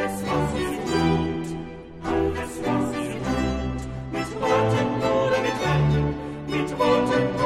alles, was ihr tut, mit Worten oder mit Händen, mit Worten